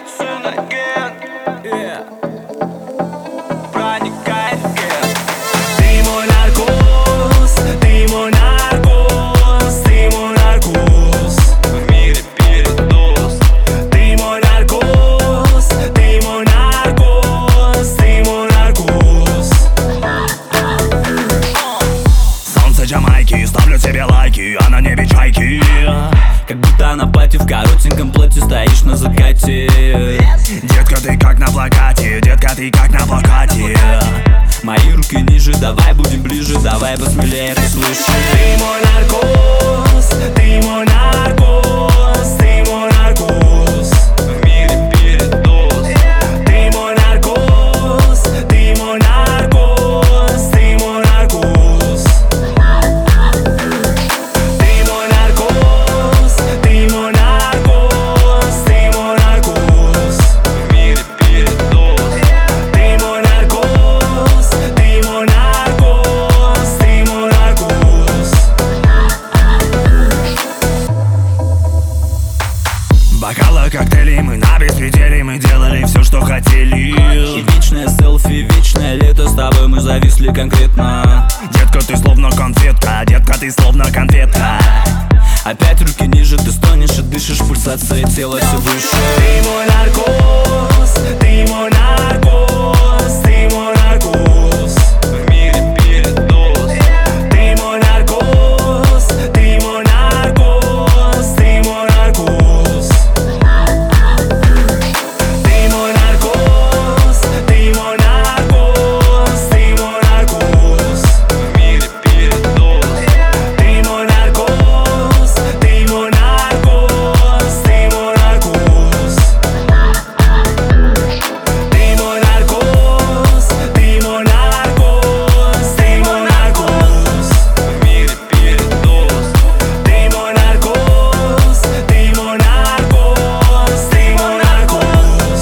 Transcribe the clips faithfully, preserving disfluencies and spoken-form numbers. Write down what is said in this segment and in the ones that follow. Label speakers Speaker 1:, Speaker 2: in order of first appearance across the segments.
Speaker 1: Цунаген, yeah. Проникает в ген.
Speaker 2: Ты мой наркоз, ты мой наркоз, ты мой наркоз.
Speaker 1: В мире передоз.
Speaker 2: Ты мой наркоз, ты мой наркоз, ты мой наркоз. Солнце Джамайки, ставлю тебе лайки, а на небе чайки.
Speaker 3: Как будто на пати в коротеньком платье стоишь на закате.
Speaker 2: Детка, ты как на плакате, детка, ты как на плакате.
Speaker 3: Мои руки ниже, давай будем ближе, давай посмелее, ты слышишь?
Speaker 2: Ты мой наркоз, ты мой наркоз, ты мой наркоз.
Speaker 1: В мире передоз.
Speaker 2: Ты мой наркоз, ты мой наркоз, ты мой наркоз. Ты мой наркоз, ты мой наркоз, ты мой наркоз.
Speaker 1: В мире передоз.
Speaker 2: Ты мой наркоз, ты мой наркоз, ты мой наркоз. Бокалы, коктейли, мы на беспределе, мы делали все, что хотели.
Speaker 3: И вечное селфи, вечное лето, с тобой мы зависли конкретно.
Speaker 2: Детка, ты словно конфетка, детка, ты словно конфетка.
Speaker 3: Опять руки ниже, ты стонешь и дышишь, пульсация тела все выше.
Speaker 2: Ты мой наркоз, ты мой наркоз, ты мой наркоз.
Speaker 1: В мире передоз.
Speaker 2: Ты мой наркоз, ты мой наркоз, ты мой наркоз. Ты мой наркоз, ты мой наркоз, ты мой наркоз.
Speaker 1: В мире передоз.
Speaker 2: Ты мой наркоз, ты мой наркоз, ты мой наркоз. Ты мой наркоз, ты мой наркоз, ты мой наркоз.
Speaker 1: В мире передоз.
Speaker 2: Ты мой наркоз, ты мой наркоз, ты мой наркоз.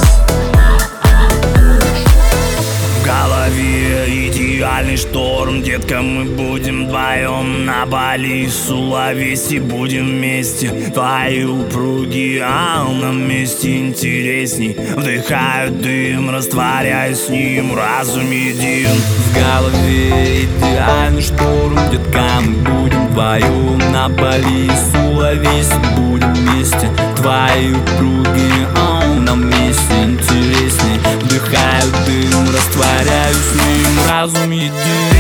Speaker 2: В голове идеальный шторм, детка, мы будем вдвоем на Бали, Сулавеси, будем вместе. Твои упруги, а на месте интересней. Вдыхаю дым, растворяюсь с ним, разум един.
Speaker 3: В голове идеальный шторм, детка, мы будем вдвоем на Бали, Сулавеси, будем вместе. Твои упруги, а на месте интересней. Вдыхаю дым, растворяюсь с ним, разум един.